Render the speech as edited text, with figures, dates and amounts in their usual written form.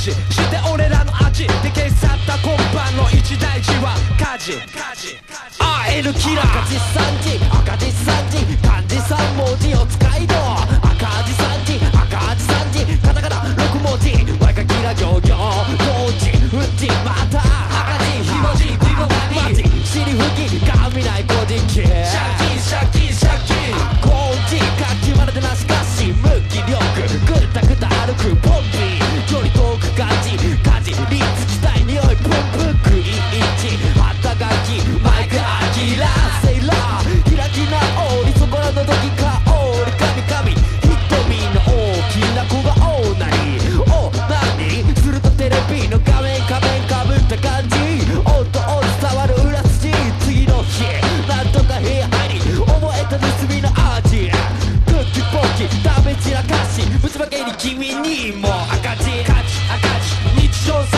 知して俺らの味で消し去った今晩の一大事は火事 AL キラー赤字3時赤字3時漢字3文字を使いど赤字3時赤字3時カタカナ6文字ワイカキラ行々同時うんちまた赤字ひもじビボガニマジ尻拭き髪ない個人系借金工事書きまるでなしかし無気力ぐったぐった歩くポンピー距離遠く感じ家事リーツ地帯匂いプンプン食い一旗書きマイクアキラセイラー開き直りそこらの時香り神瞳の大きな子がオーナリ何するとテレビの画面仮面かぶった感じ音伝わる裏筋次の日なんとか部屋入り覚えた盗みの味クッキーポッキ食べ散らかしぶちまけに君にも赤字日常